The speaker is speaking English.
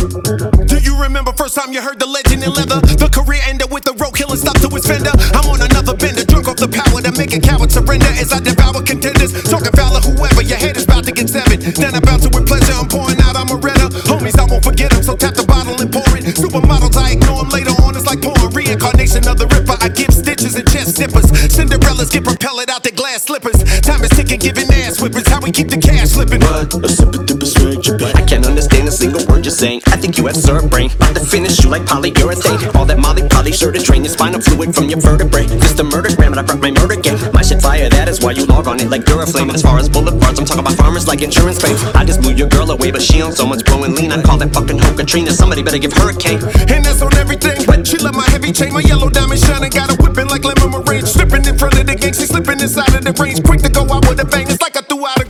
Do you remember first time you heard the legend in leather? The career ended with the road killer stuck to his fender. I'm on another bender, drunk off the power to make a coward surrender as I devour contenders. Talking foul of whoever, your head is about to get severed. Then about to with pleasure, I'm pouring out, I'm a redder. Homies, I won't forget them, so tap the bottle and pour it. Supermodels, I ignore them later on, it's like porn. Reincarnation of the Ripper, I give stitches and chest snippers. Cinderellas get propelled out their glass slippers. Time is ticking, giving ass whippers. How we keep the cash slipping. What a super duper swag you be. I can't understand a single word you're saying. I think you have syrup brain. About to finish you like polyurethane. All that Molly Polly sure to drain your spinal fluid from your vertebrae. Just a murder gram and I brought my murder game. My shit fire, that is why you log on it like Duraflame. As far as boulevards, I'm talking about farmers like insurance claims. I just blew your girl away, but she on so much blowing lean. I call that fucking hoe Katrina. Somebody better give her a cane. And that's on everything. She love my heavy chain, my yellow diamond shining. Got her whipping like lemon meringue. Slipping in front of the gang, she slipping inside of the range. Quick to go out with a bang, it's like I threw out a